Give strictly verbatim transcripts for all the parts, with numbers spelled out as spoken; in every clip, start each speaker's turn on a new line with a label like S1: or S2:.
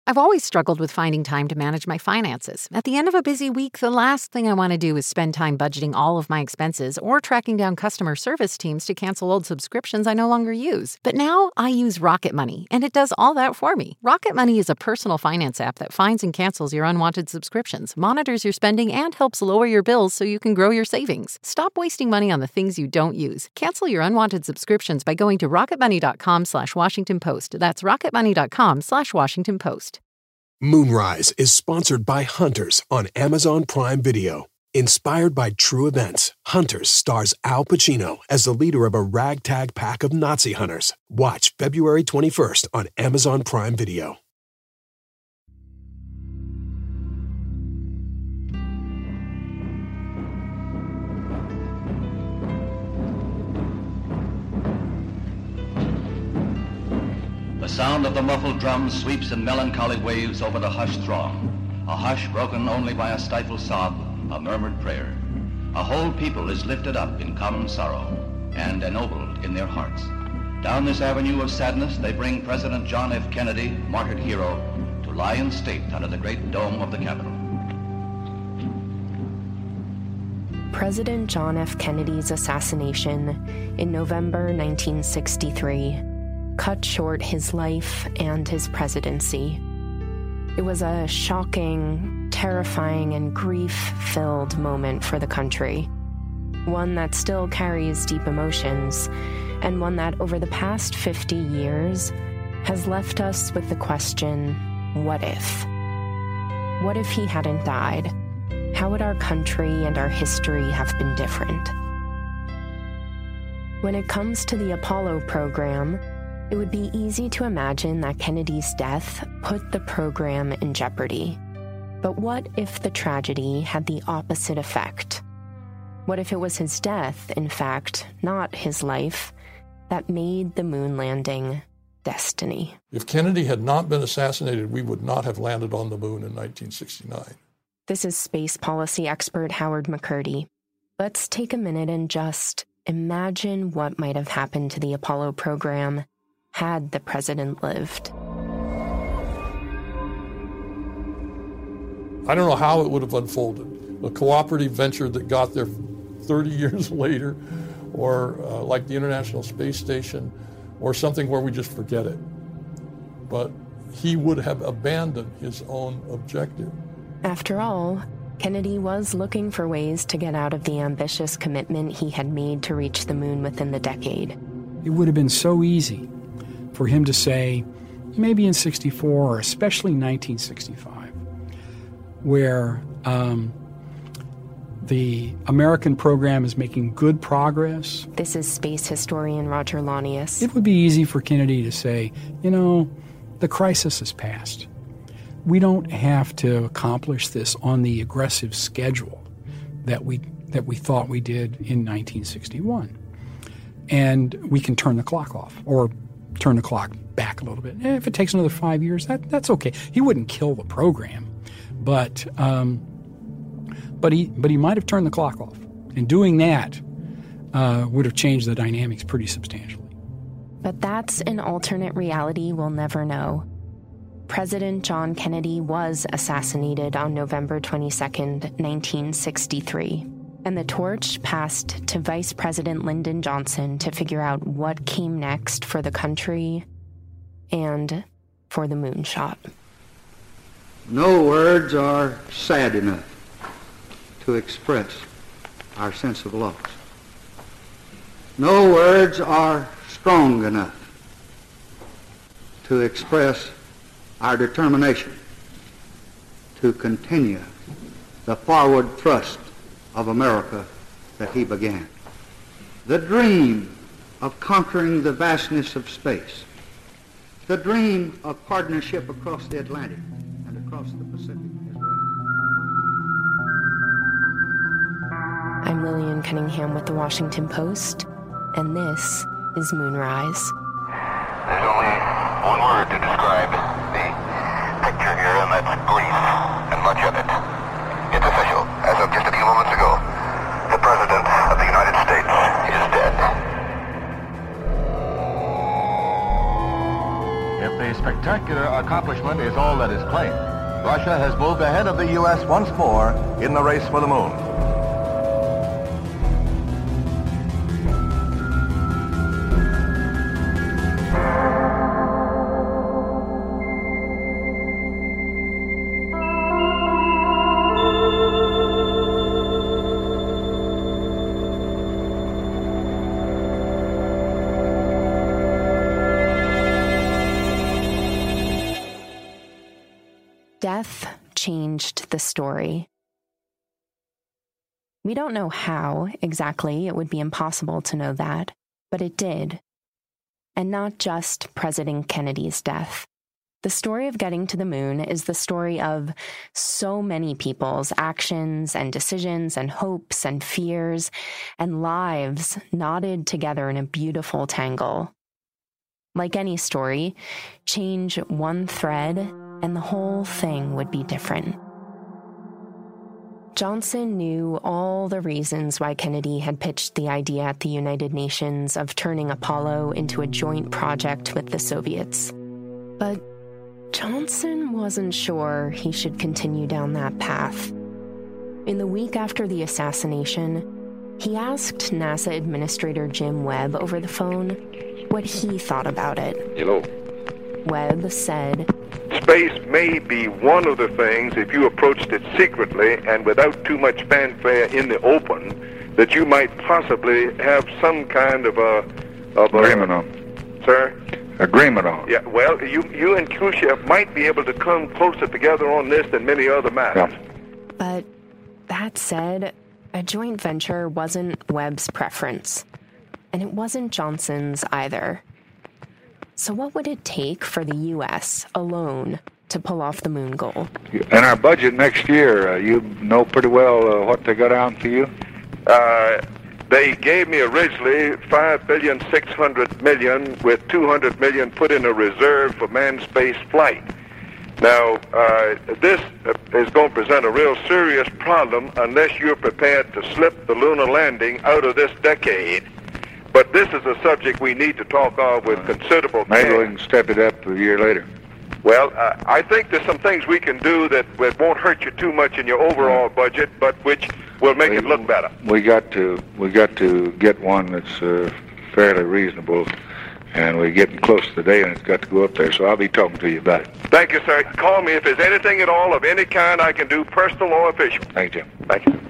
S1: I've always struggled with finding time to manage my finances. At the end of a busy week, the last thing I want to do is spend time budgeting all of my expenses or tracking down customer service teams to cancel old subscriptions I no longer use. But now I use Rocket Money, and it does all that for me. Rocket Money is a personal finance app that finds and cancels your unwanted subscriptions, monitors your spending, and helps lower your bills so you can grow your savings. Stop wasting money on the things you don't use. Cancel your unwanted subscriptions by going to rocketmoney.com slash Washington Post. That's rocketmoney.com slash Washington Post.
S2: Moonrise is sponsored by Hunters on Amazon Prime Video. Inspired by true events, Hunters stars Al Pacino as the leader of a ragtag pack of Nazi hunters. Watch February twenty-first on Amazon Prime Video.
S3: The sound of the muffled drums sweeps in melancholy waves over the hushed throng, a hush broken only by a stifled sob, a murmured prayer. A whole people is lifted up in common sorrow and ennobled in their hearts. Down this avenue of sadness, they bring President John F. Kennedy, martyred hero, to lie in state under the great dome of the Capitol.
S4: President John F. Kennedy's assassination in November nineteen sixty-three cut short his life and his presidency. It was a shocking, terrifying, and grief-filled moment for the country, one that still carries deep emotions, and one that over the past fifty years has left us with the question, what if? What if he hadn't died? How would our country and our history have been different? When it comes to the Apollo program, it would be easy to imagine that Kennedy's death put the program in jeopardy. But what if the tragedy had the opposite effect? What if it was his death, in fact, not his life, that made the moon landing destiny?
S5: If Kennedy had not been assassinated, we would not have landed on the moon in nineteen sixty-nine.
S4: This is space policy expert Howard McCurdy. Let's take a minute and just imagine what might have happened to the Apollo program had the president lived.
S5: I don't know how it would have unfolded. A cooperative venture that got there thirty years later, or uh, like the International Space Station, or something where we just forget it. But he would have abandoned his own objective.
S4: After all, Kennedy was looking for ways to get out of the ambitious commitment he had made to reach the moon within the decade.
S6: It would have been so easy for him to say, maybe in sixty-four, or especially nineteen sixty-five, where um, the American program is making good progress.
S4: This is space historian Roger Launius.
S6: It would be easy for Kennedy to say, you know, the crisis has passed. We don't have to accomplish this on the aggressive schedule that we that we thought we did in nineteen sixty-one. And we can turn the clock off, or turn the clock back a little bit. And if it takes another five years, that that's okay. He wouldn't kill the program, but um, but he but he might have turned the clock off. And doing that uh, would have changed the dynamics pretty substantially.
S4: But that's an alternate reality we'll never know. President John Kennedy was assassinated on November twenty-second, nineteen sixty-three. And the torch passed to Vice President Lyndon Johnson to figure out what came next for the country and for the moonshot.
S7: No words are sad enough to express our sense of loss. No words are strong enough to express our determination to continue the forward thrust of America that he began. The dream of conquering the vastness of space, the dream of partnership across the Atlantic and across the Pacific.
S4: I'm Lillian Cunningham with The Washington Post, and this is Moonrise.
S8: There's only one word to describe the picture here, and that's grief, and much of it. It's official. As of just a few moments ago, the President of the United States is dead.
S9: If the spectacular
S8: accomplishment is all that is claimed. Russia has moved ahead of the U S once more in the race for the moon.
S4: Death changed the story. We don't know how exactly, it would be impossible to know that, but it did. And not just President Kennedy's death. The story of getting to the moon is the story of so many people's actions and decisions and hopes and fears and lives knotted together in a beautiful tangle. Like any story, change one thread and the whole thing would be different. Johnson knew all the reasons why Kennedy had pitched the idea at the United Nations of turning Apollo into a joint project with the Soviets. But Johnson wasn't sure he should continue down that path. In the week after the assassination, he asked NASA Administrator Jim Webb over the phone what he thought about it.
S9: Hello.
S4: Webb said,
S9: "Space may be one of the things, if you approached it secretly and without too much fanfare in the open, that you might possibly have some kind of a... Of
S10: agreement
S9: a,
S10: on.
S9: Sir?
S10: Agreement on.
S9: Yeah, well, you, you and Khrushchev might be able to come closer together on this than many other matters."
S10: Yeah.
S4: But that said, a joint venture wasn't Webb's preference. And it wasn't Johnson's either. So what would it take for the U S alone to pull off the moon goal?
S10: In our budget next year, uh, you know pretty well uh, what they got down for you?
S9: Uh, they gave me originally five billion six hundred million dollars with two hundred million dollars put in a reserve for manned space flight. Now, uh, this is going to present a real serious problem unless you're prepared to slip the lunar landing out of this decade. But this is a subject we need to talk of with considerable care.
S10: Maybe we can step it up a year later.
S9: Well, uh, I think there's some things we can do that, that won't hurt you too much in your overall budget, but which will make
S10: we,
S9: it look better.
S10: We got to we got to get one that's uh, fairly reasonable, and we're getting close to the day, and it's got to go up there. So I'll be talking to you about it.
S9: Thank you, sir. Call me if there's anything at all of any kind I can do, personal or official.
S10: Thank you.
S9: Thank you.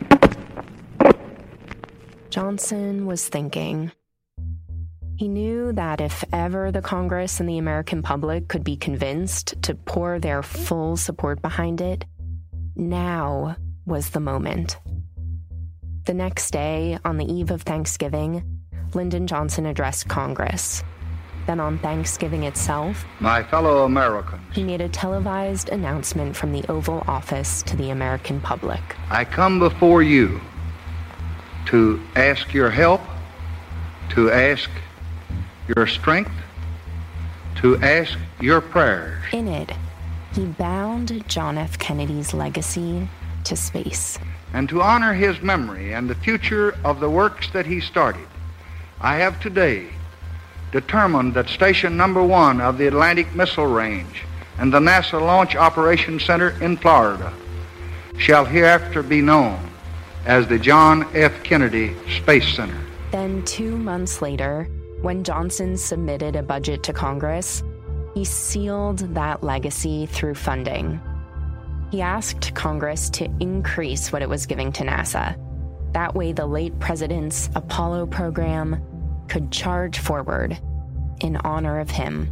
S4: Johnson was thinking. He knew that if ever the Congress and the American public could be convinced to pour their full support behind it, now was the moment. The next day, on the eve of Thanksgiving, Lyndon Johnson addressed Congress. Then on Thanksgiving itself,
S7: my fellow Americans,
S4: he made a televised announcement from the Oval Office to the American public.
S7: I come before you to ask your help, to ask your strength, to ask your prayers.
S4: In it, he bound John F. Kennedy's legacy to space.
S7: And to honor his memory and the future of the works that he started, I have today determined that Station Number One of the Atlantic Missile Range and the NASA Launch Operations Center in Florida shall hereafter be known as the John F. Kennedy Space Center.
S4: Then two months later, when Johnson submitted a budget to Congress, he sealed that legacy through funding. He asked Congress to increase what it was giving to NASA. That way, the late president's Apollo program could charge forward in honor of him.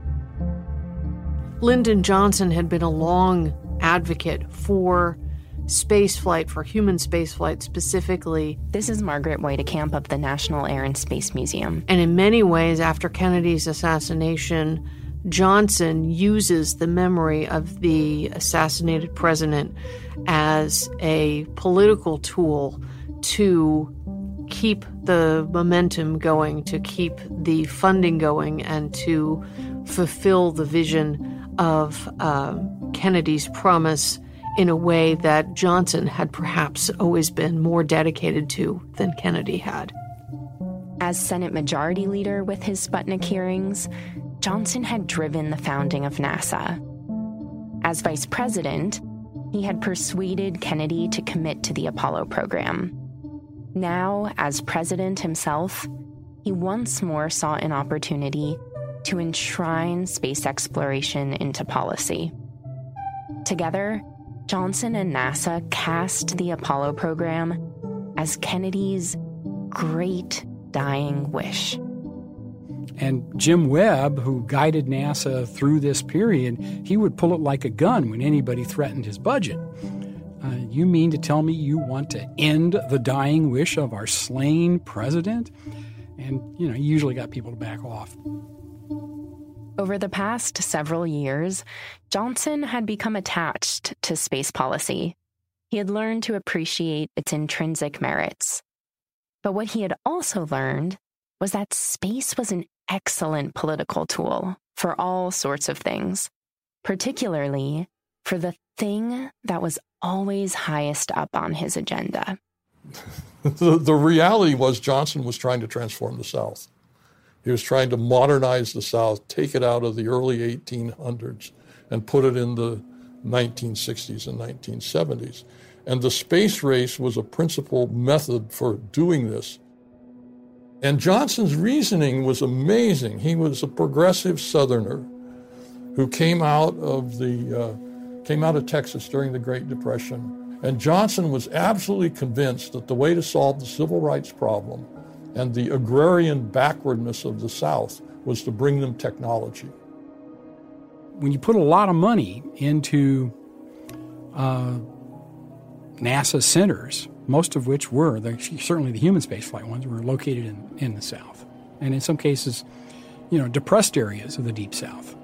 S11: Lyndon Johnson had been a long advocate for spaceflight, for human spaceflight specifically.
S4: This is Margaret Weitekamp of the National Air and Space Museum.
S11: And in many ways, after Kennedy's assassination, Johnson uses the memory of the assassinated president as a political tool to keep the momentum going, to keep the funding going, and to fulfill the vision of uh, Kennedy's promise in a way that Johnson had perhaps always been more dedicated to than Kennedy had.
S4: As Senate Majority Leader with his Sputnik hearings, Johnson had driven the founding of NASA. As vice president, he had persuaded Kennedy to commit to the Apollo program. Now, as president himself, he once more saw an opportunity to enshrine space exploration into policy. Together, Johnson and NASA cast the Apollo program as Kennedy's great dying wish.
S6: And Jim Webb, who guided NASA through this period, he would pull it like a gun when anybody threatened his budget. Uh, you mean to tell me you want to end the dying wish of our slain president? And, you know, he usually got people to back off.
S4: Over the past several years, Johnson had become attached to space policy. He had learned to appreciate its intrinsic merits. But what he had also learned was that space was an excellent political tool for all sorts of things, particularly for the thing that was always highest up on his agenda.
S5: the, the reality was Johnson was trying to transform the South. He was trying to modernize the South, take it out of the early eighteen hundreds and put it in the nineteen sixties and nineteen seventies. And the space race was a principal method for doing this. And Johnson's reasoning was amazing. He was a progressive Southerner who came out of the uh, came out of Texas during the Great Depression. And Johnson was absolutely convinced that the way to solve the civil rights problem and the agrarian backwardness of the South was to bring them technology.
S6: When you put a lot of money into uh, NASA centers, most of which were, the, certainly the human spaceflight ones, were located in, in the South. And in some cases, you know, depressed areas of the Deep South.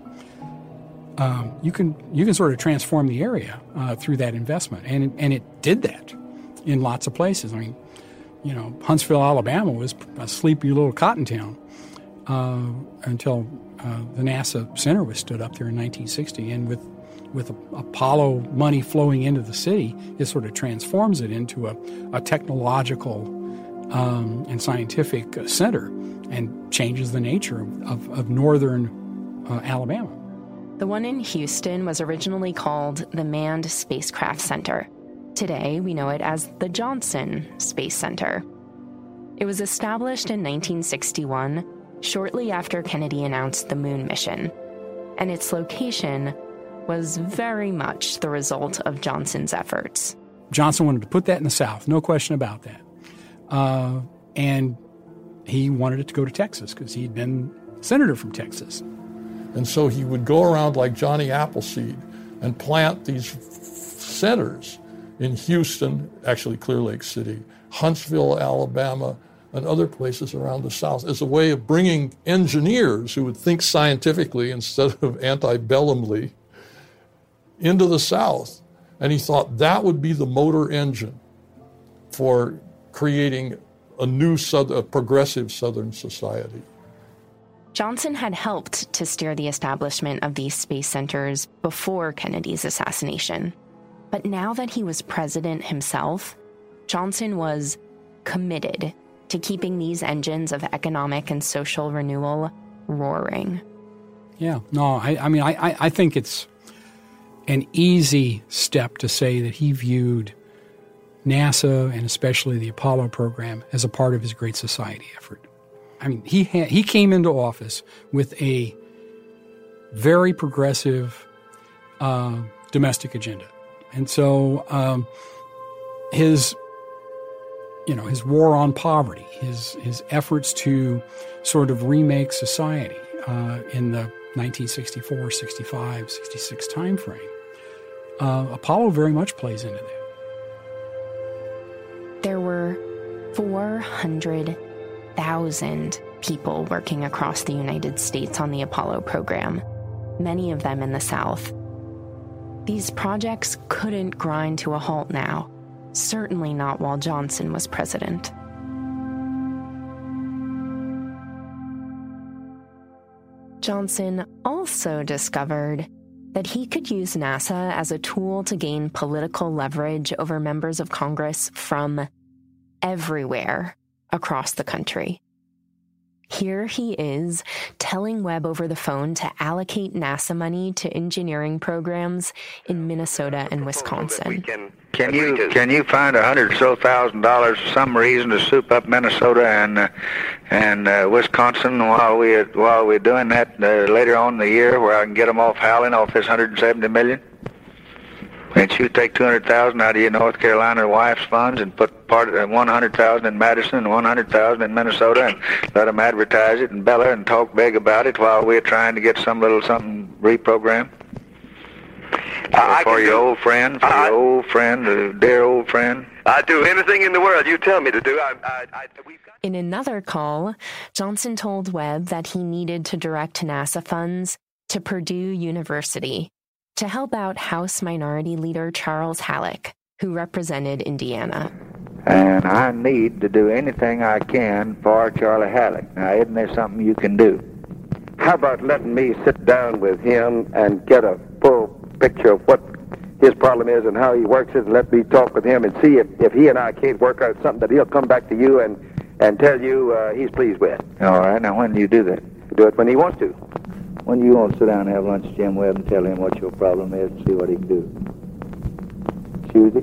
S6: Um, you can you can sort of transform the area uh, through that investment. And it, and it did that in lots of places. I mean, you know, Huntsville, Alabama was a sleepy little cotton town uh, until uh, the NASA Center was stood up there in nineteen sixty. And with with Apollo money flowing into the city, it sort of transforms it into a, a technological um, and scientific center and changes the nature of, of, of northern uh, Alabama.
S4: The one in Houston was originally called the Manned Spacecraft Center. Today, we know it as the Johnson Space Center. It was established in nineteen sixty-one, shortly after Kennedy announced the moon mission, and its location was very much the result of Johnson's efforts.
S6: Johnson wanted to put that in the South, no question about that. Uh, and he wanted it to go to Texas because he'd been senator from Texas.
S5: And so he would go around like Johnny Appleseed and plant these f- centers in Houston, actually Clear Lake City, Huntsville, Alabama, and other places around the South as a way of bringing engineers who would think scientifically instead of antebellumly into the South. And he thought that would be the motor engine for creating a new, a progressive Southern society.
S4: Johnson had helped to steer the establishment of these space centers before Kennedy's assassination. But now that he was president himself, Johnson was committed to keeping these engines of economic and social renewal roaring.
S6: Yeah, no, I, I mean, I, I think it's an easy step to say that he viewed NASA and especially the Apollo program as a part of his Great Society effort. I mean, he ha- he came into office with a very progressive uh, domestic agenda. And so um, his, you know, his war on poverty, his his efforts to sort of remake society uh, in the nineteen sixty-four, sixty-five, sixty-six timeframe, uh, Apollo very much plays into that.
S4: There were four hundred thousand people working across the United States on the Apollo program, many of them in the South. These projects couldn't grind to a halt now, certainly not while Johnson was president. Johnson also discovered that he could use NASA as a tool to gain political leverage over members of Congress from everywhere across the country. Here he is, telling Webb over the phone to allocate NASA money to engineering programs in Minnesota and Wisconsin.
S10: Can you can you find a hundred or so thousand dollars for some reason to soup up Minnesota and uh, and uh, Wisconsin while we while we're doing that uh, later on in the year, where I can get them off howling off this hundred and seventy million? Can't you take two hundred thousand out of your North Carolina wife's funds and put part of uh, one hundred thousand in Madison and one hundred thousand in Minnesota and let them advertise it and bell her and talk big about it while we're trying to get some little something reprogrammed? Uh, for your do, old friend, for I, your old friend, uh, dear old friend.
S12: I'd do anything in the world you tell me to do. I, I, I, we've got...
S4: In another call, Johnson told Webb that he needed to direct NASA funds to Purdue University to help out House Minority Leader Charles Halleck, who represented Indiana.
S10: And I need to do anything I can for Charlie Halleck. Now, isn't there something you can do?
S13: How about letting me sit down with him and get a full picture of what his problem is and how he works it, and let me talk with him and see if, if he and I can't work out something that he'll come back to you and, and tell you uh, he's pleased with.
S10: All right. Now, when do you do that?
S13: Do it when he wants to.
S10: When you want to sit down and have lunch with Jim Webb and tell him what your problem is and see what he can do? Tuesday?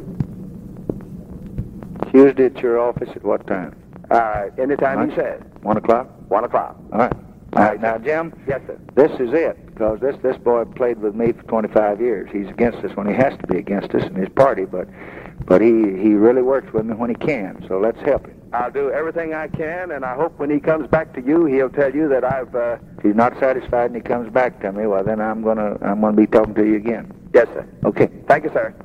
S10: Tuesday at your office at what time?
S13: Uh, anytime
S10: lunch?
S13: He says.
S10: One o'clock?
S13: One o'clock.
S10: All right. All right, now, Jim.
S13: Yes, sir.
S10: This is it, because this this boy played with me for twenty-five years. He's against us when he has to be against us in his party, but but he, he really works with me when he can, so let's help him.
S13: I'll do everything I can, and I hope when he comes back to you, he'll tell you that I've... Uh...
S10: If he's not satisfied and he comes back to me, well, then I'm going to I'm gonna be talking to you again.
S13: Yes, sir.
S10: Okay.
S13: Thank you, sir.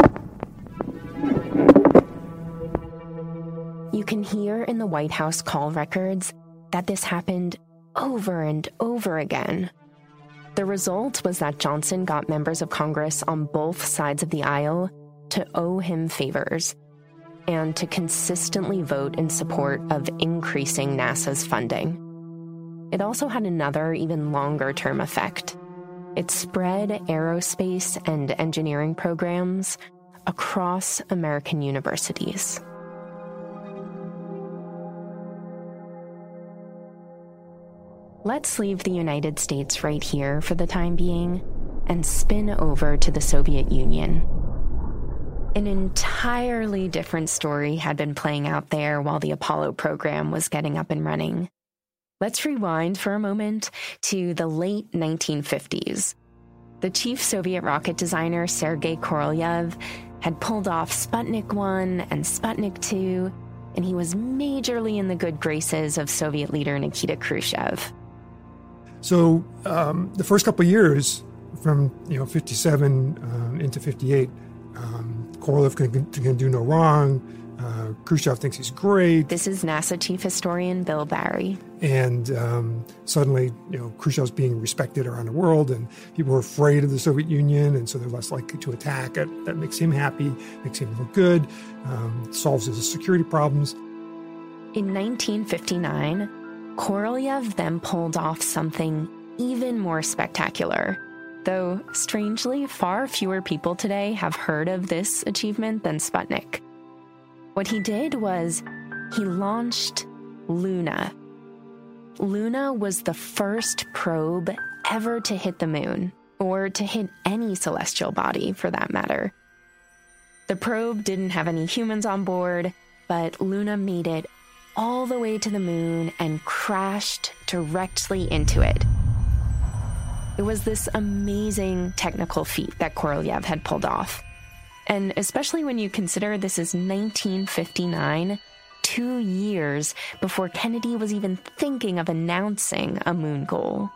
S4: You can hear in the White House call records that this happened over and over again. The result was that Johnson got members of Congress on both sides of the aisle to owe him favors and to consistently vote in support of increasing NASA's funding. It also had another, even longer-term effect. It spread aerospace and engineering programs across American universities. Let's leave the United States right here for the time being and spin over to the Soviet Union. An entirely different story had been playing out there while the Apollo program was getting up and running. Let's rewind for a moment to the late nineteen fifties. The chief Soviet rocket designer, Sergei Korolev, had pulled off Sputnik one and Sputnik two, and he was majorly in the good graces of Soviet leader Nikita Khrushchev.
S14: So um, the first couple of years, from you know fifty-seven um, into fifty-eight, um, Korolev can, can do no wrong. Uh, Khrushchev thinks he's great.
S4: This is NASA chief historian Bill Barry.
S14: And um, suddenly, you know, Khrushchev's being respected around the world, and people are afraid of the Soviet Union, and so they're less likely to attack it. That makes him happy, makes him look good, um, solves his security problems.
S4: In nineteen fifty-nine, Korolev then pulled off something even more spectacular, though strangely far fewer people today have heard of this achievement than Sputnik. What he did was he launched Luna. Luna was the first probe ever to hit the moon, or to hit any celestial body for that matter. The probe didn't have any humans on board, but Luna made it all the way to the moon and crashed directly into it. It was this amazing technical feat that Korolev had pulled off. And especially when you consider this is nineteen fifty-nine, two years before Kennedy was even thinking of announcing a moon goal.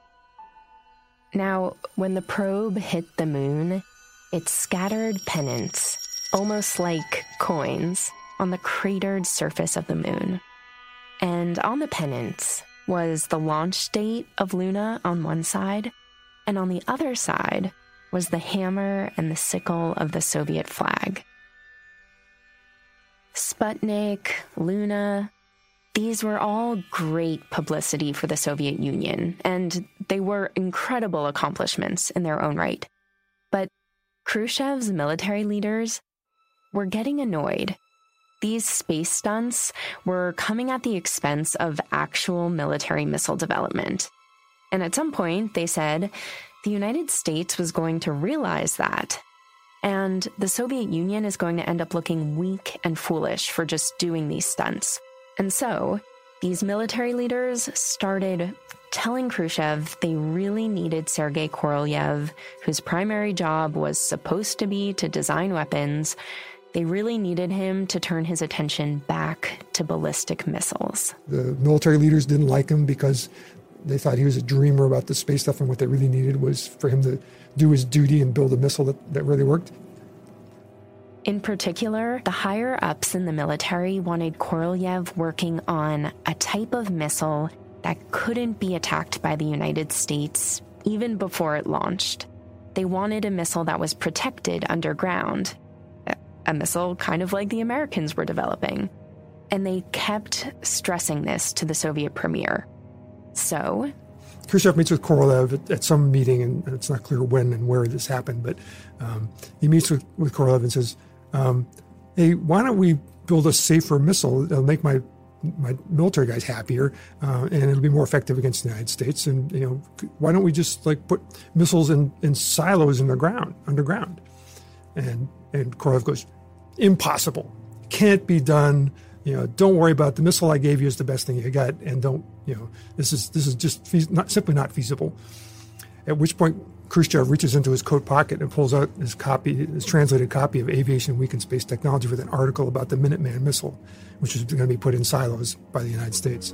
S4: Now, when the probe hit the moon, it scattered pennants, almost like coins, on the cratered surface of the moon. And on the pennants was the launch date of Luna on one side, and on the other side was the hammer and the sickle of the Soviet flag. Sputnik, Luna, these were all great publicity for the Soviet Union, and they were incredible accomplishments in their own right. But Khrushchev's military leaders were getting annoyed. These space stunts were coming at the expense of actual military missile development. And at some point, they said, the United States was going to realize that. And the Soviet Union is going to end up looking weak and foolish for just doing these stunts. And so, these military leaders started telling Khrushchev they really needed Sergei Korolev, whose primary job was supposed to be to design weapons. They really needed him to turn his attention back to ballistic missiles.
S14: The military leaders didn't like him because they thought he was a dreamer about the space stuff, and what they really needed was for him to do his duty and build a missile that, that really worked.
S4: In particular, the higher-ups in the military wanted Korolev working on a type of missile that couldn't be attacked by the United States even before it launched. They wanted a missile that was protected underground, a missile kind of like the Americans were developing. And they kept stressing this to the Soviet premier. So
S14: Khrushchev meets with Korolev at, at some meeting, and it's not clear when and where this happened, but um, he meets with, with Korolev and says, um, hey, why don't we build a safer missile that'll make my my military guys happier, uh, and it'll be more effective against the United States. And, you know, why don't we just like put missiles in, in silos in the ground, underground? And and Korolev goes, impossible. Can't be done. You know, don't worry about it. The missile I gave you is the best thing you got, and don't, you know, this is this is just fe- not simply not feasible. At which point, Khrushchev reaches into his coat pocket and pulls out his copy, his translated copy of Aviation Week in Space Technology with an article about the Minuteman missile, which is going to be put in silos by the United States.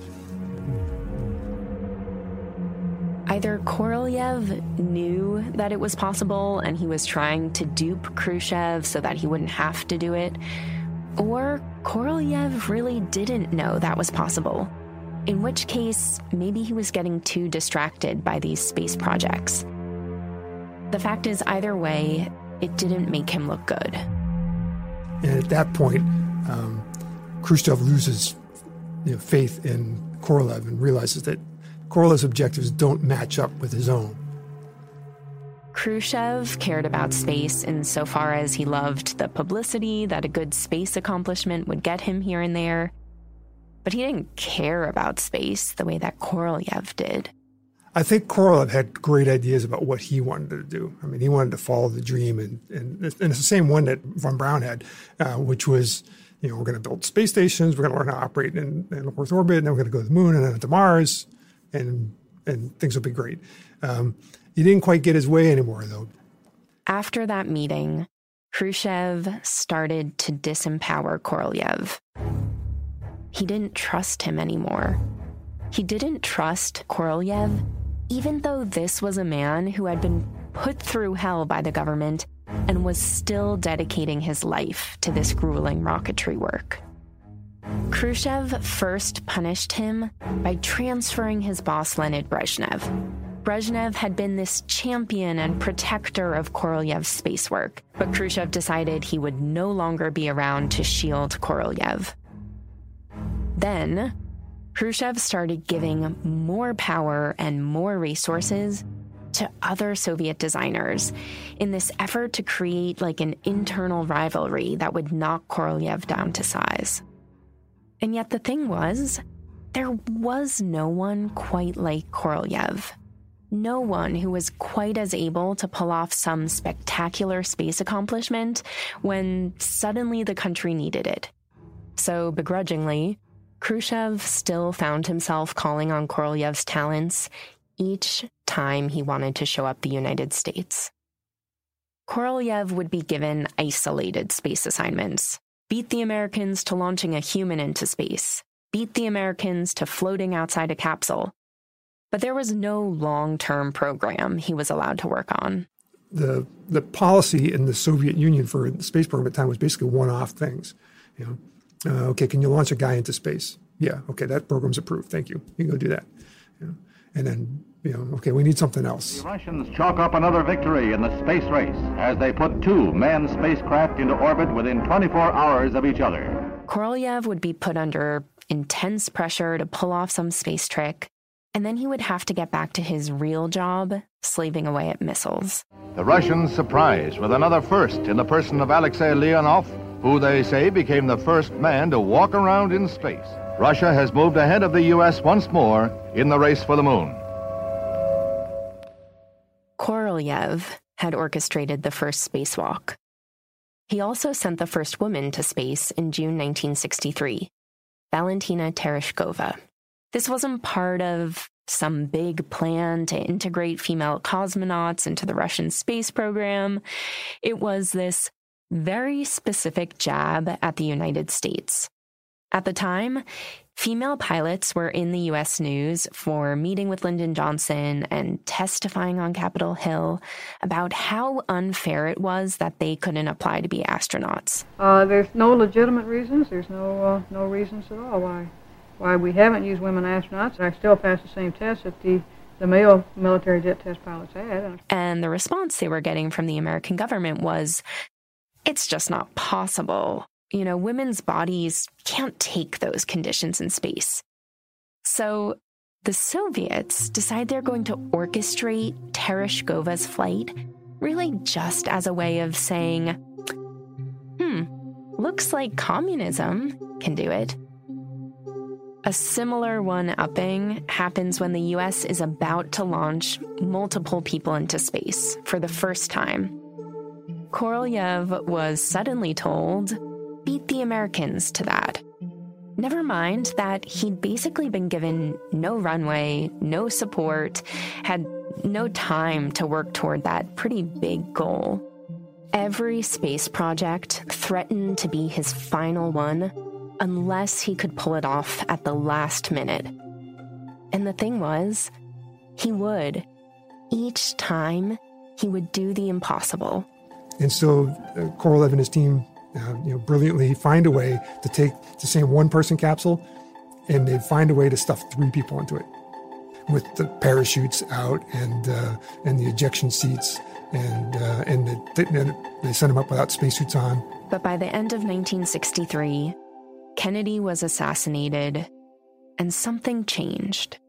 S4: Either Korolev knew that it was possible and he was trying to dupe Khrushchev so that he wouldn't have to do it, or Korolev really didn't know that was possible, in which case maybe he was getting too distracted by these space projects. The fact is, either way, it didn't make him look good.
S14: And at that point, um, Khrushchev loses you know, faith in Korolev and realizes that Korolev's objectives don't match up with his own.
S4: Khrushchev cared about space insofar as he loved the publicity that a good space accomplishment would get him here and there. But he didn't care about space the way that Korolev did.
S14: I think Korolev had great ideas about what he wanted to do. I mean, he wanted to follow the dream, and, and, and it's the same one that von Braun had, uh, which was, you know, we're going to build space stations, we're going to learn how to operate in, in Earth orbit, and then we're going to go to the moon and then to Mars, and and things will be great. Um, he didn't quite get his way anymore, though.
S4: After that meeting, Khrushchev started to disempower Korolev. He didn't trust him anymore. He didn't trust Korolev, even though this was a man who had been put through hell by the government and was still dedicating his life to this grueling rocketry work. Khrushchev first punished him by transferring his boss Leonid Brezhnev. Brezhnev had been this champion and protector of Korolev's space work, but Khrushchev decided he would no longer be around to shield Korolev. Then, Khrushchev started giving more power and more resources to other Soviet designers in this effort to create like an internal rivalry that would knock Korolev down to size. And yet the thing was, there was no one quite like Korolev. No one who was quite as able to pull off some spectacular space accomplishment when suddenly the country needed it. So begrudgingly, Khrushchev still found himself calling on Korolev's talents each time he wanted to show up the United States. Korolev would be given isolated space assignments. Beat the Americans to launching a human into space. Beat the Americans to floating outside a capsule. But there was no long-term program he was allowed to work on.
S14: The the policy in the Soviet Union for the space program at the time was basically one-off things. You know, uh, okay, can you launch a guy into space? Yeah, okay, that program's approved. Thank you. You can go do that. You know, and then, you know, okay, we need something else.
S3: The Russians chalk up another victory in the space race as they put two manned spacecraft into orbit within twenty-four hours of each other.
S4: Korolev would be put under intense pressure to pull off some space trick, and then he would have to get back to his real job, slaving away at missiles.
S3: The Russians surprised with another first in the person of Alexei Leonov
S15: who they say became the first man to walk around in space. Russia has moved ahead of the U S once more in the race for the moon.
S4: Korolev had orchestrated the first spacewalk. He also sent the first woman to space in June nineteen sixty-three, Valentina Tereshkova. This wasn't part of some big plan to integrate female cosmonauts into the Russian space program. It was this very specific jab at the United States. At the time, female pilots were in the U S news for meeting with Lyndon Johnson and testifying on Capitol Hill about how unfair it was that they couldn't apply to be astronauts.
S16: Uh, there's no legitimate reasons. There's no uh, no reasons at all why why we haven't used women astronauts. I still pass the same tests that the, the male military jet test pilots had.
S4: And the response they were getting from the American government was, it's just not possible. You know, women's bodies can't take those conditions in space. So the Soviets decide they're going to orchestrate Tereshkova's flight really just as a way of saying, hmm, looks like communism can do it. A similar one-upping happens when the U S is about to launch multiple people into space for the first time. Korolev was suddenly told, beat the Americans to that. Never mind that he'd basically been given no runway, no support, had no time to work toward that pretty big goal. Every space project threatened to be his final one unless he could pull it off at the last minute. And the thing was, he would. Each time, he would do the impossible.
S14: And so uh, Korolev and his team uh, you know, brilliantly find a way to take the same one-person capsule, and they find a way to stuff three people into it with the parachutes out and uh, and the ejection seats, and uh, and they, they, they send them up without spacesuits on.
S4: But by the end of nineteen sixty-three, Kennedy was assassinated, and something changed.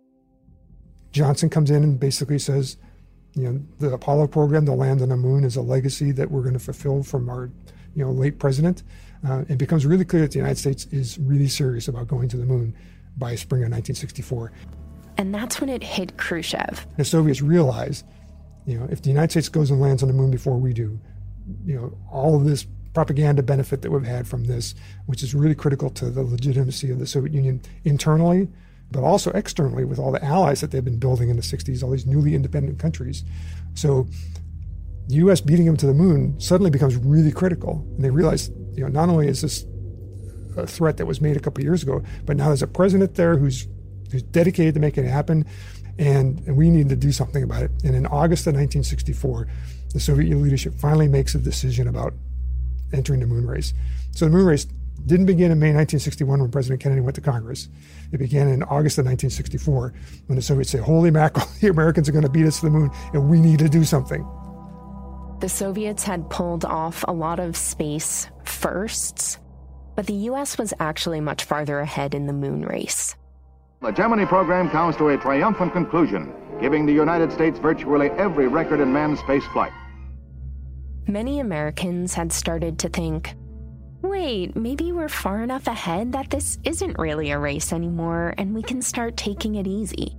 S14: Johnson comes in and basically says, you know, the Apollo program, the land on the moon, is a legacy that we're going to fulfill from our, you know, late president. Uh, it becomes really clear that the United States is really serious about going to the moon by spring of nineteen sixty-four.
S4: And that's when it hit Khrushchev.
S14: The Soviets realize, you know, if the United States goes and lands on the moon before we do, you know, all of this propaganda benefit that we've had from this, which is really critical to the legitimacy of the Soviet Union internally, but also externally with all the allies that they've been building in the sixties, all these newly independent countries. So the U S beating them to the moon suddenly becomes really critical. And they realize, you know, not only is this a threat that was made a couple of years ago, but now there's a president there who's who's dedicated to making it happen, and, and we need to do something about it. And in August of nineteen sixty-four, the Soviet leadership finally makes a decision about entering the moon race. So the moon race didn't begin in May nineteen sixty-one when President Kennedy went to Congress. It began in August of nineteen sixty-four when the Soviets say, holy mackerel, the Americans are going to beat us to the moon and we need to do something.
S4: The Soviets had pulled off a lot of space firsts, but the U S was actually much farther ahead in the moon race.
S15: The Gemini program comes to a triumphant conclusion, giving the United States virtually every record in manned space flight.
S4: Many Americans had started to think, wait, maybe we're far enough ahead that this isn't really a race anymore and we can start taking it easy.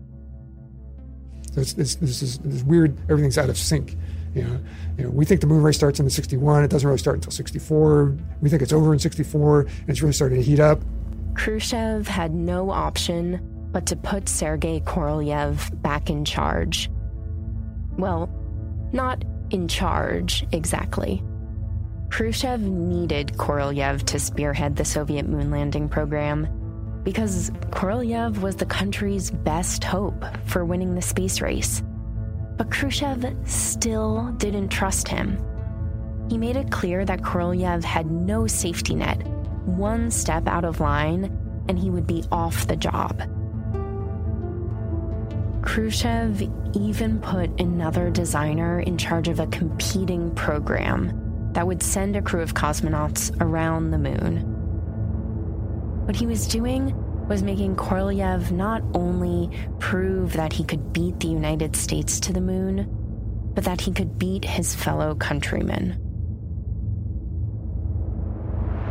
S14: So it's, it's, this is this weird, everything's out of sync. You know, you know, we think the moon race starts in sixty-one, it doesn't really start until sixty-four. We think it's over in sixty-four, and it's really starting to heat up.
S4: Khrushchev had no option but to put Sergei Korolev back in charge. Well, not in charge, exactly. Khrushchev needed Korolev to spearhead the Soviet moon landing program because Korolev was the country's best hope for winning the space race. But Khrushchev still didn't trust him. He made it clear that Korolev had no safety net. One step out of line, and he would be off the job. Khrushchev even put another designer in charge of a competing program that would send a crew of cosmonauts around the moon. What he was doing was making Korolev not only prove that he could beat the United States to the moon, but that he could beat his fellow countrymen.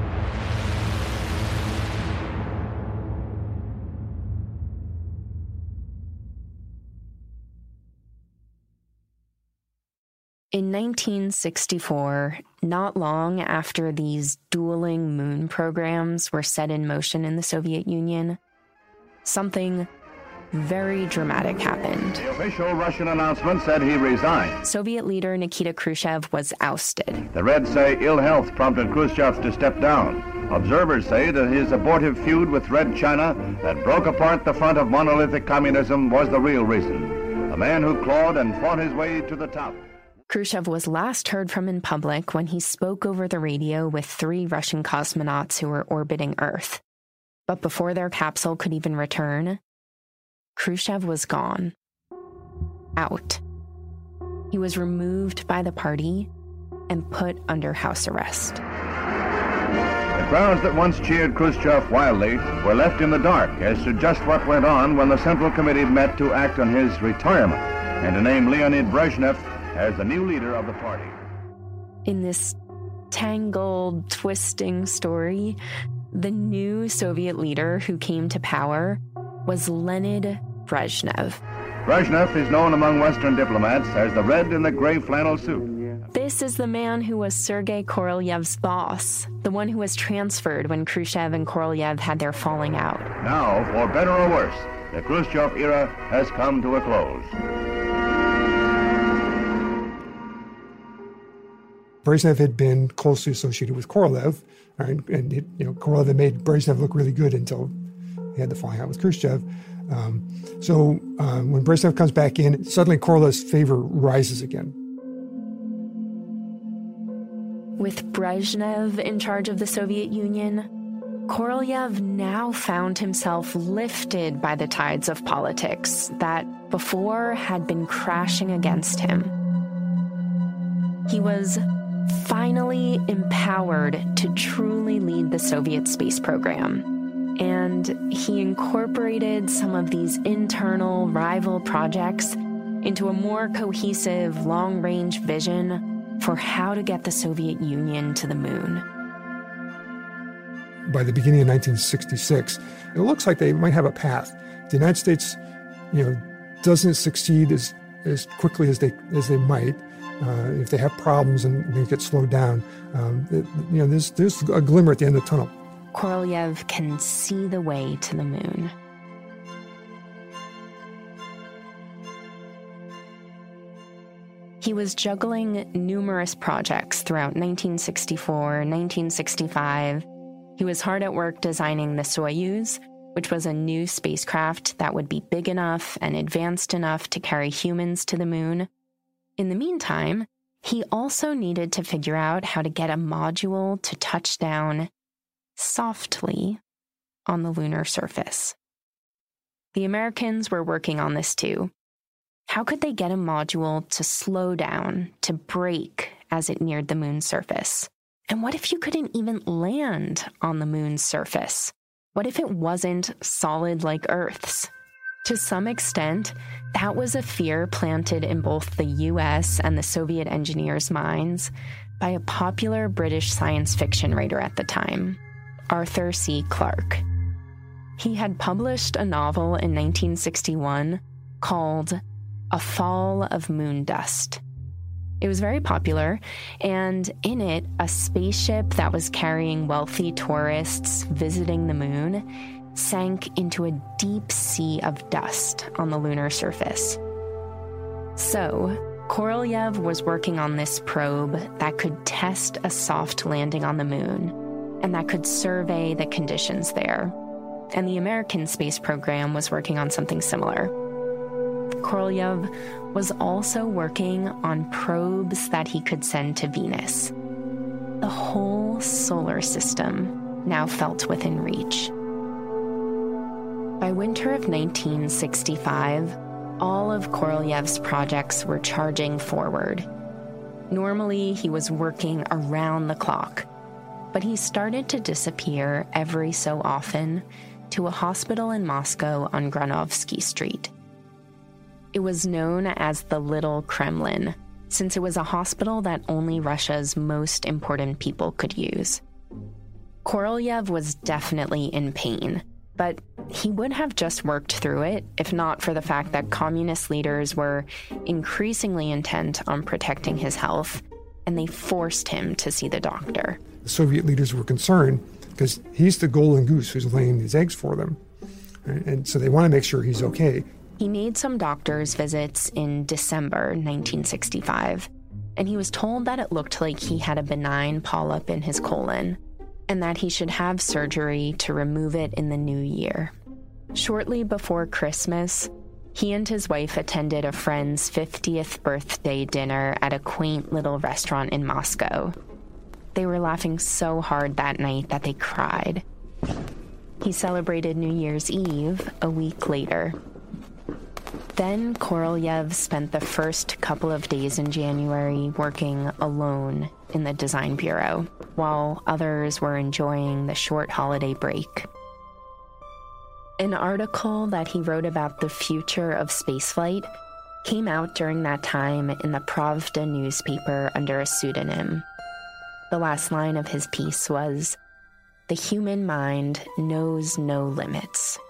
S4: In nineteen sixty-four, not long after these dueling moon programs were set in motion in the Soviet Union, something very dramatic happened.
S15: The official Russian announcement said he resigned.
S4: Soviet leader Nikita Khrushchev was ousted.
S15: The Reds say ill health prompted Khrushchev to step down. Observers say that his abortive feud with Red China that broke apart the front of monolithic communism was the real reason. A man who clawed and fought his way to the top.
S4: Khrushchev was last heard from in public when he spoke over the radio with three Russian cosmonauts who were orbiting Earth. But before their capsule could even return, Khrushchev was gone. Out. He was removed by the party and put under house arrest.
S15: The crowds that once cheered Khrushchev wildly were left in the dark as to just what went on when the Central Committee met to act on his retirement and to name Leonid Brezhnev as the new leader of the party.
S4: In this tangled, twisting story, the new Soviet leader who came to power was Leonid Brezhnev.
S15: Brezhnev is known among Western diplomats as the red in the gray flannel suit.
S4: This is the man who was Sergei Korolyev's boss, the one who was transferred when Khrushchev and Korolev had their falling out.
S15: Now, for better or worse, the Khrushchev era has come to a close.
S14: Brezhnev had been closely associated with Korolev, right? And it, you know, Korolev had made Brezhnev look really good until he had the falling out with Khrushchev. Um, so uh, when Brezhnev comes back in, suddenly Korolev's favor rises again.
S4: With Brezhnev in charge of the Soviet Union, Korolev now found himself lifted by the tides of politics that before had been crashing against him. He was finally empowered to truly lead the Soviet space program, and he incorporated some of these internal rival projects into a more cohesive, long-range vision for how to get the Soviet Union to the moon.
S14: By the beginning of nineteen sixty-six, it looks like they might have a path. The United States, you know, doesn't succeed as, as quickly as they as they might. Uh, if they have problems and they get slowed down, um, it, you know, there's there's a glimmer at the end of the tunnel.
S4: Korolev can see the way to the moon. He was juggling numerous projects throughout nineteen sixty-four, nineteen sixty-five. He was hard at work designing the Soyuz, which was a new spacecraft that would be big enough and advanced enough to carry humans to the moon. In the meantime, he also needed to figure out how to get a module to touch down softly on the lunar surface. The Americans were working on this too. How could they get a module to slow down, to brake as it neared the moon's surface? And what if you couldn't even land on the moon's surface? What if it wasn't solid like Earth's? To some extent, that was a fear planted in both the U S and the Soviet engineers' minds by a popular British science fiction writer at the time, Arthur C. Clarke. He had published a novel in nineteen sixty-one called A Fall of Moon Dust. It was very popular, and in it, a spaceship that was carrying wealthy tourists visiting the moon sank into a deep sea of dust on the lunar surface. So, Korolev was working on this probe that could test a soft landing on the moon, and that could survey the conditions there. And the American space program was working on something similar. Korolev was also working on probes that he could send to Venus. The whole solar system now felt within reach. By winter of nineteen sixty-five, all of Korolev's projects were charging forward. Normally, he was working around the clock, but he started to disappear every so often to a hospital in Moscow on Granovsky Street. It was known as the Little Kremlin, since it was a hospital that only Russia's most important people could use. Korolev was definitely in pain, But he would have just worked through it if not for the fact that communist leaders were increasingly intent on protecting his health, and they forced him to see the doctor.
S14: The Soviet leaders were concerned because he's the golden goose who's laying these eggs for them. And so they want to make sure he's okay.
S4: He made some doctor's visits in December nineteen sixty-five, and he was told that it looked like he had a benign polyp in his colon, and that he should have surgery to remove it in the new year. Shortly before Christmas, he and his wife attended a friend's fiftieth birthday dinner at a quaint little restaurant in Moscow. They were laughing so hard that night that they cried. He celebrated New Year's Eve a week later. Then Korolev spent the first couple of days in January working alone in the design bureau, while others were enjoying the short holiday break. An article that he wrote about the future of spaceflight came out during that time in the Pravda newspaper under a pseudonym. The last line of his piece was, "The human mind knows no limits."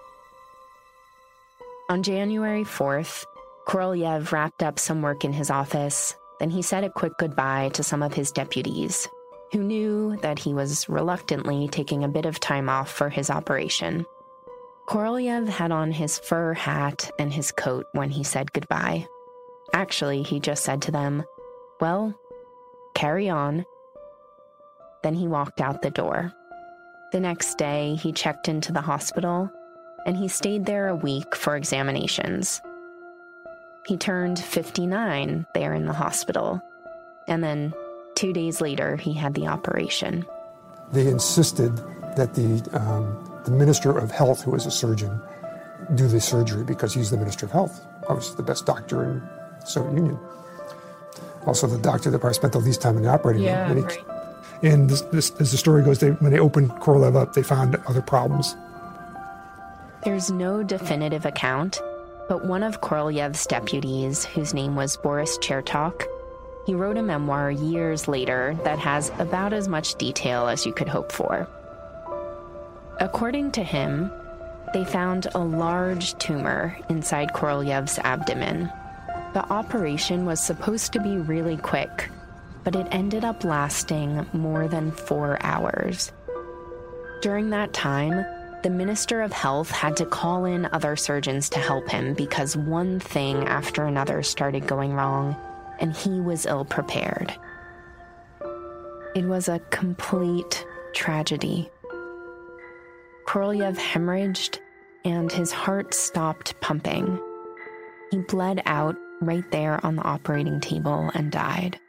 S4: On January fourth, Korolev wrapped up some work in his office. Then he said a quick goodbye to some of his deputies, who knew that he was reluctantly taking a bit of time off for his operation. Korolev had on his fur hat and his coat when he said goodbye. Actually, he just said to them, "Well, carry on." Then he walked out the door. The next day, he checked into the hospital, and he stayed there a week for examinations. He turned fifty-nine there in the hospital, and then two days later, he had the operation.
S14: They insisted that the, um, the Minister of Health, who was a surgeon, do the surgery because he's the Minister of Health, obviously the best doctor in the Soviet Union. Also the doctor that probably spent the least time in the operating
S4: yeah,
S14: room.
S4: Right.
S14: And this, this, as the story goes, they, when they opened Korolev up, they found other problems.
S4: There's no definitive account, but one of Korolev's deputies, whose name was Boris Chertok, he wrote a memoir years later that has about as much detail as you could hope for. According to him, they found a large tumor inside Korolev's abdomen. The operation was supposed to be really quick, but it ended up lasting more than four hours. During that time, the Minister of Health had to call in other surgeons to help him because one thing after another started going wrong, and he was ill-prepared. It was a complete tragedy. Korolev hemorrhaged, and his heart stopped pumping. He bled out right there on the operating table and died.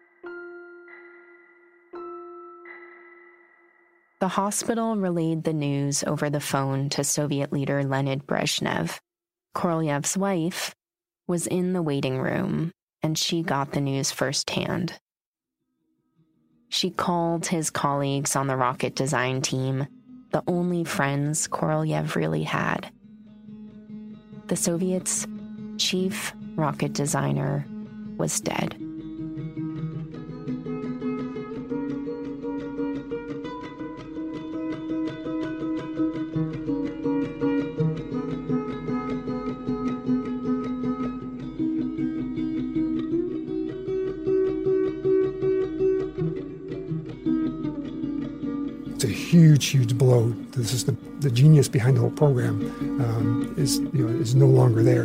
S4: The hospital relayed the news over the phone to Soviet leader Leonid Brezhnev. Korolev's wife was in the waiting room, and she got the news firsthand. She called his colleagues on the rocket design team, the only friends Korolev really had. The Soviets' chief rocket designer was dead.
S14: It's a huge, huge blow to the system. The genius behind the whole program um, is, you know, is no longer there.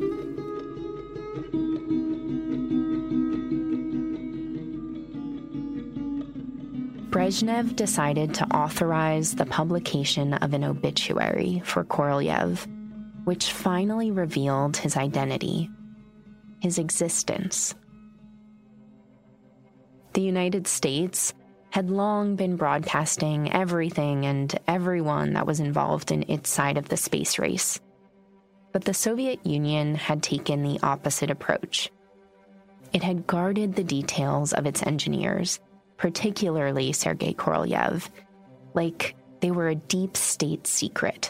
S4: Brezhnev decided to authorize the publication of an obituary for Korolev, which finally revealed his identity, his existence. The United States had long been broadcasting everything and everyone that was involved in its side of the space race. But the Soviet Union had taken the opposite approach. It had guarded the details of its engineers, particularly Sergei Korolev, like they were a deep state secret.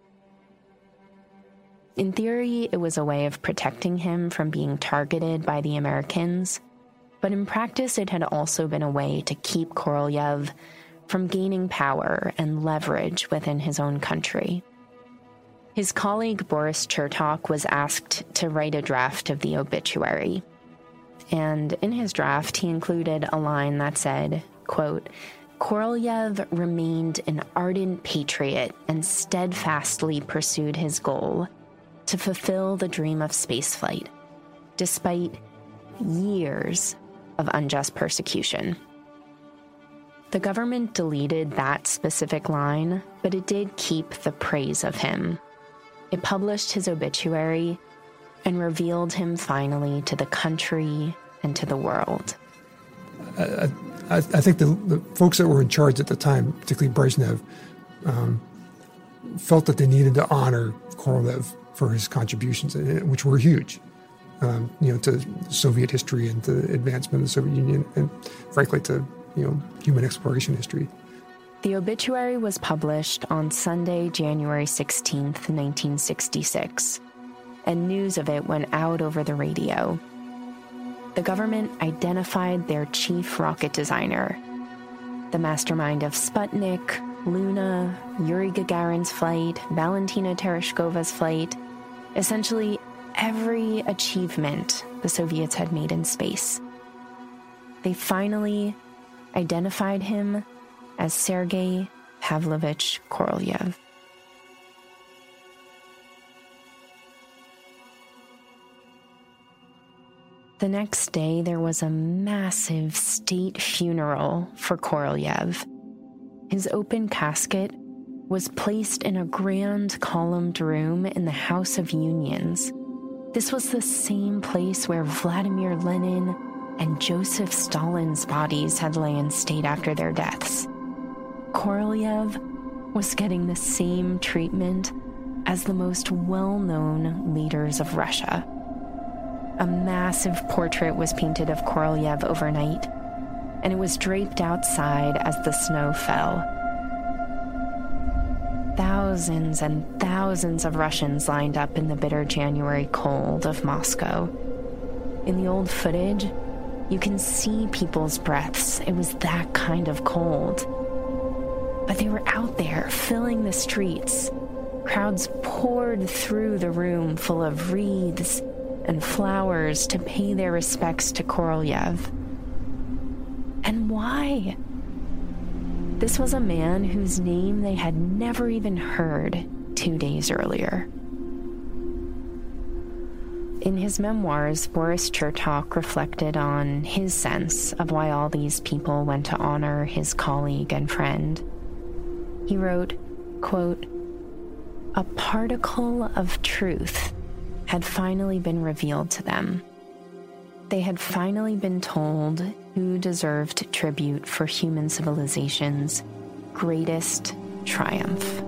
S4: In theory, it was a way of protecting him from being targeted by the Americans, but in practice it had also been a way to keep Korolev from gaining power and leverage within his own country. His colleague Boris Chertok was asked to write a draft of the obituary. And in his draft, he included a line that said, quote, Korolev remained an ardent patriot and steadfastly pursued his goal to fulfill the dream of spaceflight, despite years of unjust persecution. The government deleted that specific line, but it did keep the praise of him. It published his obituary and revealed him finally to the country and to the world.
S14: I, I, I think the, the folks that were in charge at the time, particularly Brezhnev, um, felt that they needed to honor Korolev for his contributions, which were huge, um, you know, to Soviet history and to advancement of the Soviet Union, and frankly to, you know, human exploration history.
S4: The obituary was published on Sunday, January sixteenth, nineteen sixty-six, and news of it went out over the radio. The government identified their chief rocket designer, the mastermind of Sputnik, Luna, Yuri Gagarin's flight, Valentina Tereshkova's flight, essentially every achievement the Soviets had made in space. They finally identified him as Sergei Pavlovich Korolev. The next day, there was a massive state funeral for Korolev. His open casket was placed in a grand columned room in the House of Unions. This was the same place where Vladimir Lenin and Joseph Stalin's bodies had lain in state after their deaths. Korolev was getting the same treatment as the most well-known leaders of Russia. A massive portrait was painted of Korolev overnight, and it was draped outside as the snow fell. Thousands and thousands of Russians lined up in the bitter January cold of Moscow. In the old footage, you can see people's breaths. It was that kind of cold. But they were out there, filling the streets. Crowds poured through the room full of wreaths and flowers to pay their respects to Korolev. And why? This was a man whose name they had never even heard two days earlier. In his memoirs, Boris Chertok reflected on his sense of why all these people went to honor his colleague and friend. He wrote, quote, "A particle of truth had finally been revealed to them. They had finally been told who deserved tribute for human civilization's greatest triumph."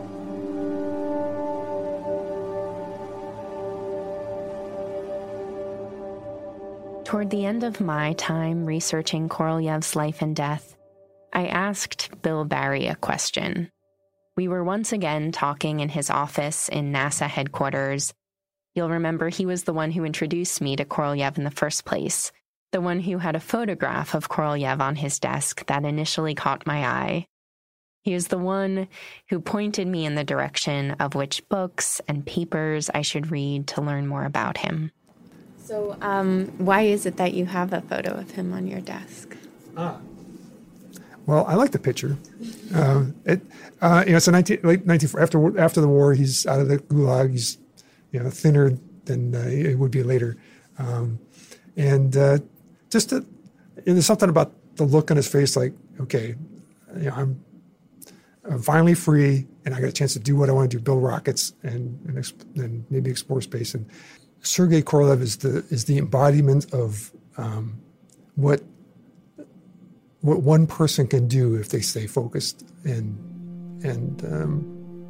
S4: Toward the end of my time researching Korolev's life and death, I asked Bill Barry a question. We were once again talking in his office in NASA headquarters. You'll remember he was the one who introduced me to Korolev in the first place, the one who had a photograph of Korolev on his desk that initially caught my eye. He is the one who pointed me in the direction of which books and papers I should read to learn more about him. So, um, why is it that you have a photo of him on your desk?
S14: Ah. Well, I like the picture. Uh, it, uh, you know, it's a nineteen, late nineteen after after the war. He's out of the gulag. He's, you know, thinner than uh, he would be later, um, and uh, just to, you know, there's something about the look on his face, like, okay, you know, I'm, I'm finally free, and I got a chance to do what I want to do: build rockets and and, exp- and maybe explore space. And Sergei Korolev is the is the embodiment of um, what. what one person can do if they stay focused and and um,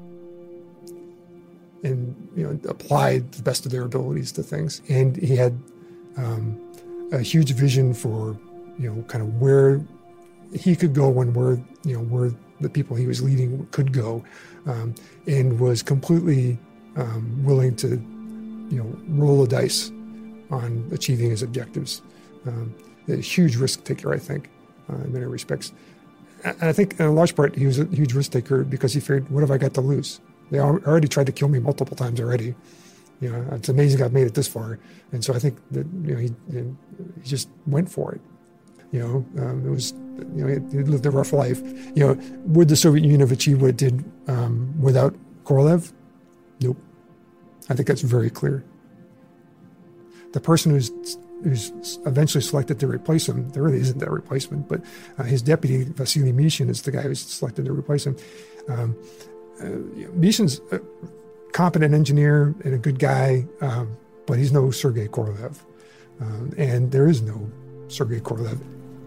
S14: and you know apply the best of their abilities to things. And he had um, a huge vision for you know kind of where he could go and where you know where the people he was leading could go, um, and was completely um, willing to you know roll the dice on achieving his objectives. Um, a huge risk taker, I think. Uh, in many respects. And I think in a large part he was a huge risk taker because he figured, what have I got to lose? They already tried to kill me multiple times already. You know, it's amazing I've made it this far. And so I think that, you know, he, he just went for it. You know, um, it was, you know, he lived a rough life. You know, would the Soviet Union have achieved what it did um, without Korolev? Nope. I think that's very clear. The person who's who's eventually selected to replace him, there really isn't that replacement, but uh, his deputy, Vasily Mishin, is the guy who's selected to replace him. Um, uh, Mishin's a competent engineer and a good guy, um, but he's no Sergei Korolev. Um, and there is no Sergei Korolev.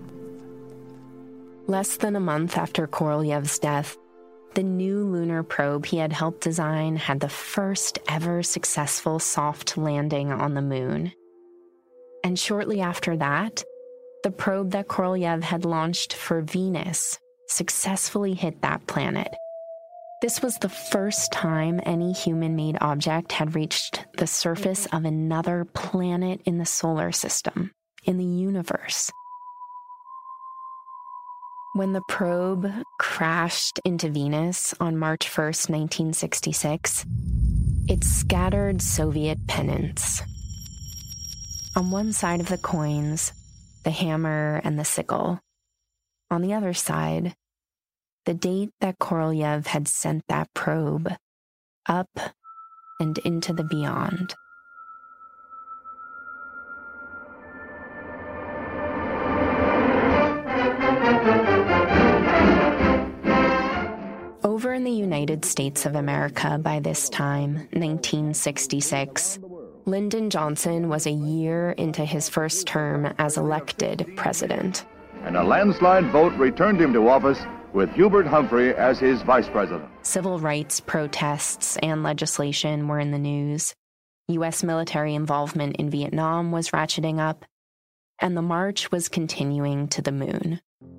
S4: Less than a month after Korolev's death, the new lunar probe he had helped design had the first ever successful soft landing on the moon. And shortly after that, the probe that Korolev had launched for Venus successfully hit that planet. This was the first time any human-made object had reached the surface of another planet in the solar system, in the universe. When the probe crashed into Venus on March first, nineteen sixty-six, it scattered Soviet pennants. On one side of the coins, the hammer and the sickle. On the other side, the date that Korolev had sent that probe up and into the beyond. Over in the United States of America by this time, nineteen sixty-six, Lyndon Johnson was a year into his first term as elected president.
S15: And a landslide vote returned him to office with Hubert Humphrey as his vice president.
S4: Civil rights protests and legislation were in the news. U S military involvement in Vietnam was ratcheting up, and the march was continuing to the moon.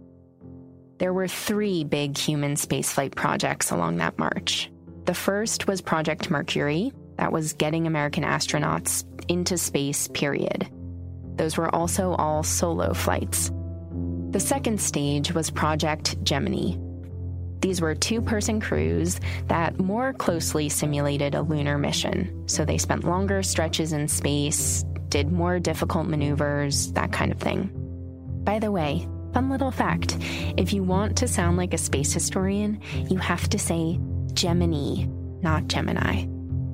S4: There were three big human spaceflight projects along that march. The first was Project Mercury, that was getting American astronauts into space, period. Those were also all solo flights. The second stage was Project Gemini. These were two-person crews that more closely simulated a lunar mission, so they spent longer stretches in space, did more difficult maneuvers, that kind of thing. By the way, fun little fact, if you want to sound like a space historian, you have to say Gemini, not Gemini.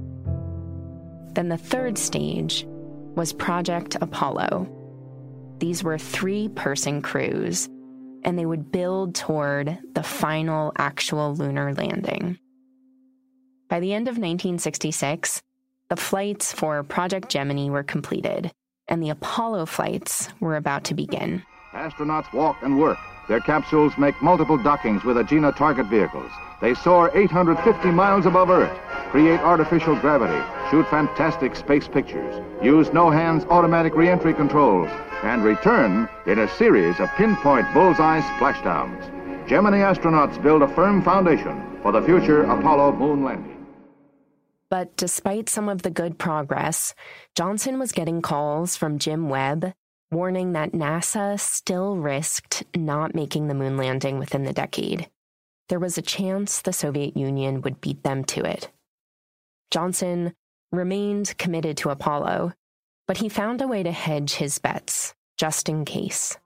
S4: Then the third stage was Project Apollo. These were three-person crews, and they would build toward the final actual lunar landing. By the end of nineteen sixty-six, the flights for Project Gemini were completed, and the Apollo flights were about to begin.
S15: Astronauts walk and work. Their capsules make multiple dockings with Agena target vehicles. They soar eight hundred fifty miles above Earth, create artificial gravity, shoot fantastic space pictures, use no-hands automatic re-entry controls, and return in a series of pinpoint bullseye splashdowns. Gemini astronauts build a firm foundation for the future Apollo moon landing.
S4: But despite some of the good progress, Johnson was getting calls from Jim Webb warning that NASA still risked not making the moon landing within the decade. There was a chance the Soviet Union would beat them to it. Johnson remained committed to Apollo, but he found a way to hedge his bets, just in case.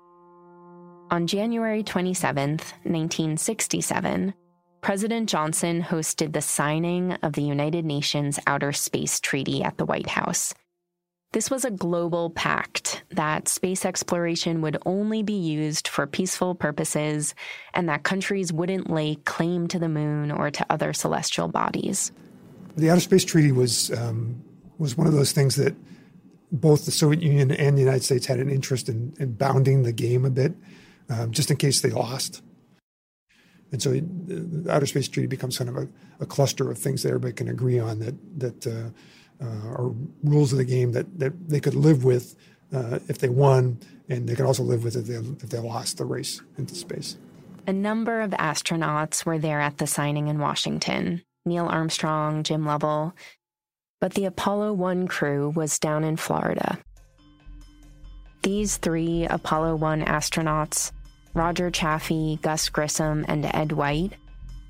S4: On January twenty-seventh, nineteen sixty-seven, President Johnson hosted the signing of the United Nations Outer Space Treaty at the White House. This was a global pact that space exploration would only be used for peaceful purposes and that countries wouldn't lay claim to the moon or to other celestial bodies.
S14: The Outer Space Treaty was um, was one of those things that both the Soviet Union and the United States had an interest in, in bounding the game a bit, um, just in case they lost. And so the Outer Space Treaty becomes kind of a, a cluster of things that everybody can agree on that that uh, uh, are rules of the game that, that they could live with uh, if they won, and they could also live with if they, if they lost the race into space.
S4: A number of astronauts were there at the signing in Washington. Neil Armstrong, Jim Lovell. But the Apollo one crew was down in Florida. These three Apollo one astronauts, Roger Chaffee, Gus Grissom, and Ed White,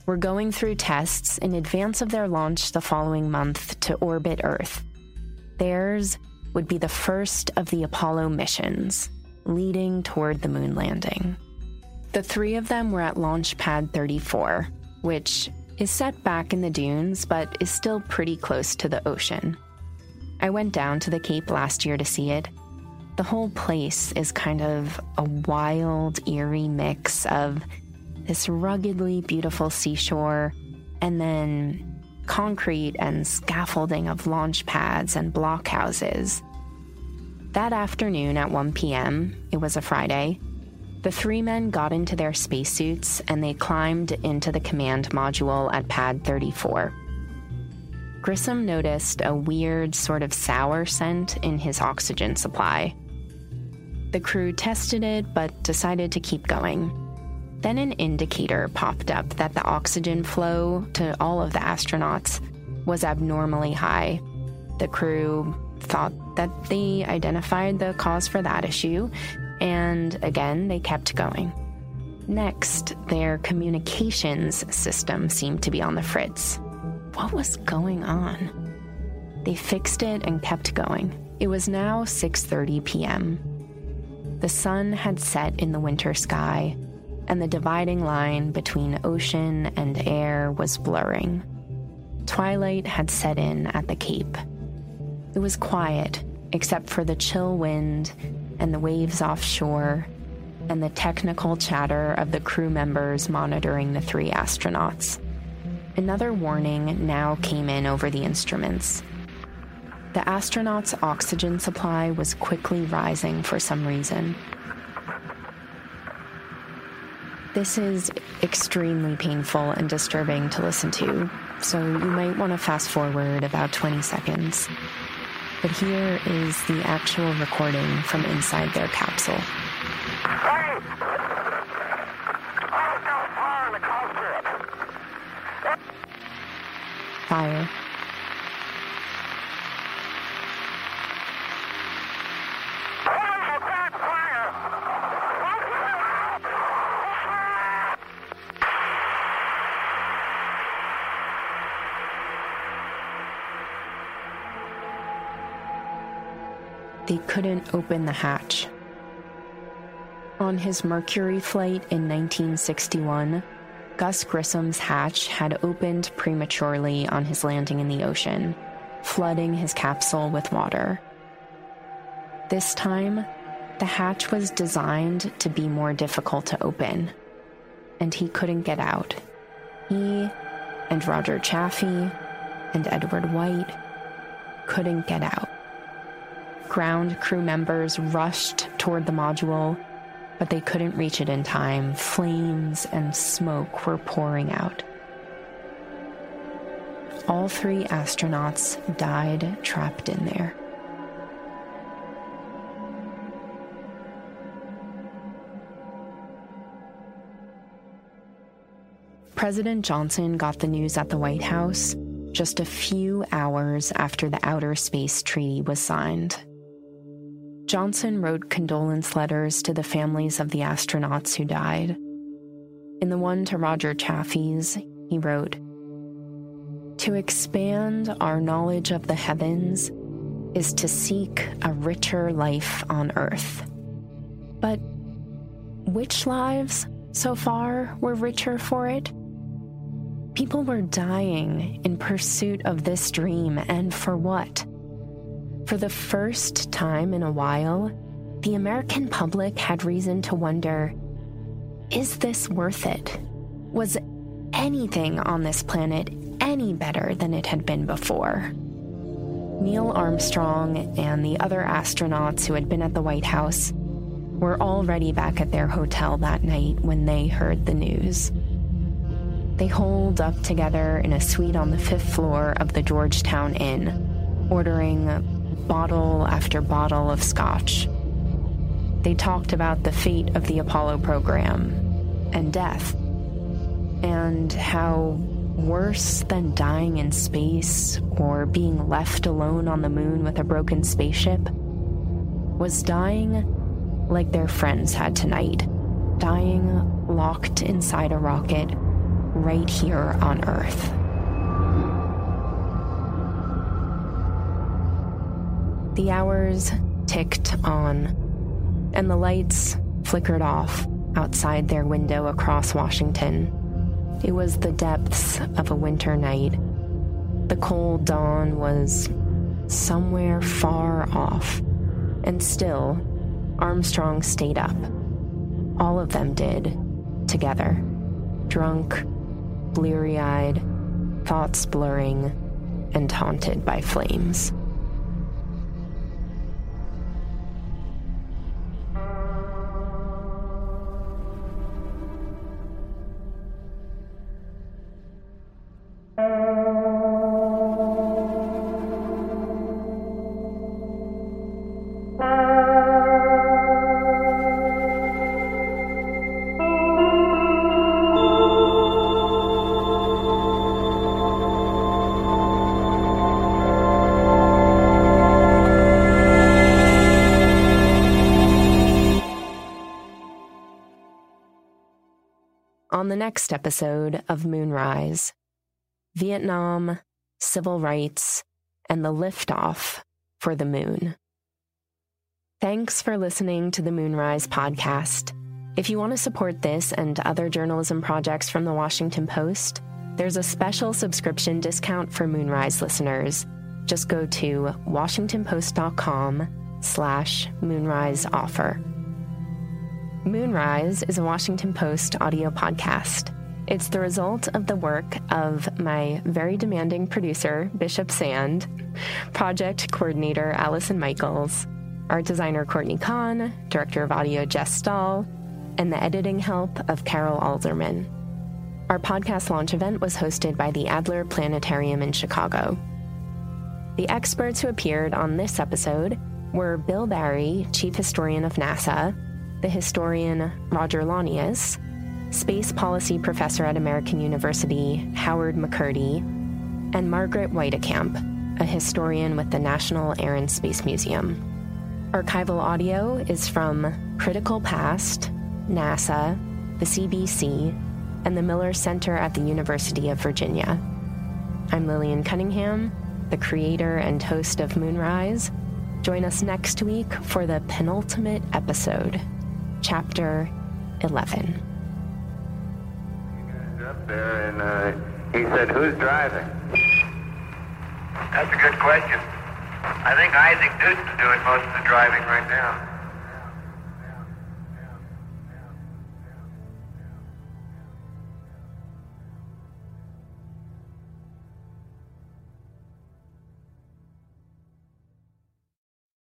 S4: were going through tests in advance of their launch the following month to orbit Earth. Theirs would be the first of the Apollo missions, leading toward the moon landing. The three of them were at Launch Pad thirty-four, which is set back in the dunes but is still pretty close to the ocean. I went down to the Cape last year to see it. The whole place is kind of a wild, eerie mix of this ruggedly beautiful seashore and then concrete and scaffolding of launch pads and blockhouses. That afternoon at one p.m., it was a Friday, the three men got into their spacesuits and they climbed into the command module at Pad thirty-four. Grissom noticed a weird, sort of sour scent in his oxygen supply. The crew tested it, but decided to keep going. Then an indicator popped up that the oxygen flow to all of the astronauts was abnormally high. The crew thought that they identified the cause for that issue, and again, they kept going. Next, their communications system seemed to be on the fritz. What was going on? They fixed it and kept going. It was now six thirty p.m. The sun had set in the winter sky, and the dividing line between ocean and air was blurring. Twilight had set in at the Cape. It was quiet, except for the chill wind and the waves offshore and the technical chatter of the crew members monitoring the three astronauts. Another warning now came in over the instruments. The astronauts' oxygen supply was quickly rising for some reason. This is extremely painful and disturbing to listen to, so you might want to fast forward about twenty seconds. But here is the actual recording from inside their capsule. Fire. They couldn't open the hatch. On his Mercury flight in nineteen sixty-one, Gus Grissom's hatch had opened prematurely on his landing in the ocean, flooding his capsule with water. This time, the hatch was designed to be more difficult to open, and he couldn't get out. He and Roger Chaffee and Edward White couldn't get out. Ground crew members rushed toward the module, but they couldn't reach it in time. Flames and smoke were pouring out. All three astronauts died trapped in there. President Johnson got the news at the White House just a few hours after the Outer Space Treaty was signed. Johnson wrote condolence letters to the families of the astronauts who died. In the one to Roger Chaffee's, he wrote, "To expand our knowledge of the heavens is to seek a richer life on Earth. But which lives, so far, were richer for it? People were dying in pursuit of this dream, and for what? For the first time in a while, the American public had reason to wonder, is this worth it? Was anything on this planet any better than it had been before?" Neil Armstrong and the other astronauts who had been at the White House were already back at their hotel that night when they heard the news. They holed up together in a suite on the fifth floor of the Georgetown Inn, ordering bottle after bottle of scotch. They talked about the fate of the Apollo program and death, and how worse than dying in space or being left alone on the moon with a broken spaceship was dying like their friends had tonight, dying locked inside a rocket right here on Earth. The hours ticked on, and the lights flickered off outside their window across Washington. It was the depths of a winter night. The cold dawn was somewhere far off, and still, Armstrong stayed up. All of them did, together, drunk, bleary-eyed, thoughts blurring, and haunted by flames. On the next episode of Moonrise, Vietnam, civil rights, and the liftoff for the moon. Thanks for listening to the Moonrise podcast. If you want to support this and other journalism projects from the Washington Post, there's a special subscription discount for Moonrise listeners. Just go to washingtonpost.com slash moonrise offer. Moonrise is a Washington Post audio podcast. It's the result of the work of my very demanding producer, Bishop Sand, project coordinator, Allison Michaels, art designer, Courtney Kahn, director of audio, Jess Stahl, and the editing help of Carol Alderman. Our podcast launch event was hosted by the Adler Planetarium in Chicago. The experts who appeared on this episode were Bill Barry, chief historian of NASA, the historian Roger Launius, space policy professor at American University Howard McCurdy, and Margaret Weitekamp, a historian with the National Air and Space Museum. Archival audio is from Critical Past, NASA, the C B C, and the Miller Center at the University of Virginia. I'm Lillian Cunningham, the creator and host of Moonrise. Join us next week for the penultimate episode, Chapter eleven.
S8: He was up there and uh, he said, "Who's driving?" That's a good question. I think Isaac Newton's doing most of the driving right now.